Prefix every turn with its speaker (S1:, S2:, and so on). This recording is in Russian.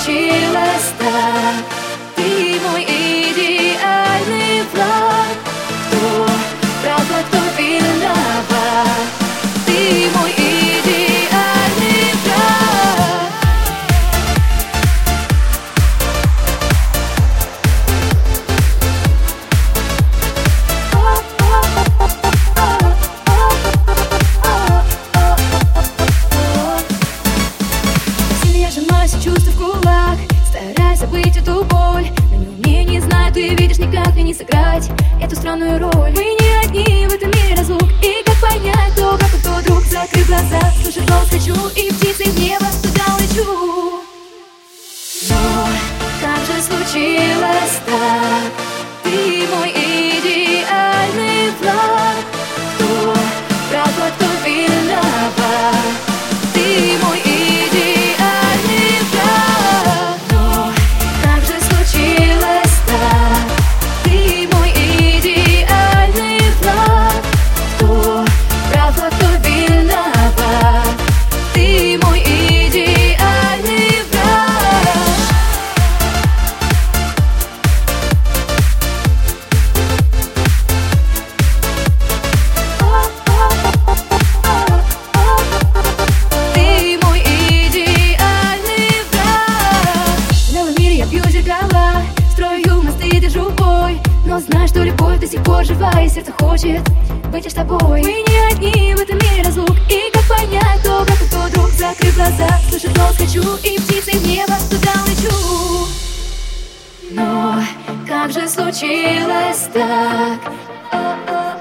S1: случилось так? Ты мой идеальный враг. Кто прав, а кто виноват? Ты мой идеальный враг. Сильно я сжимаю все чувства в кулак, стараюсь забыть эту боль, но не умею, не знаю, ты видишь, никак мне не сыграть эту странную роль. Мы не одни в этом мире разлук, и как понять, кто брат, а кто друг? Закрыв глаза, слышать голос хочу, и птицей в небо туда улечу. Но как же случилось так? Ты мой идеальный враг. Кто прав, а кто виноват? Ты мой идеальный враг. Но как же случилось так? Ты мой идеальный враг. Кто прав, а кто виноват? Ты мой идеальный враг. Ты мой идеальный враг. В новом мире я пью зеркала, строю мосты, держу бой, но знаю, что любовь до сих пор жива, и сердце хочет быть лишь тобой. Мы не одни в этом мире разлук, и как понять, кто брат, а кто друг? Закрыв глаза, слышать голос хочу, и птицей в небо туда улечу. Но как же случилось так?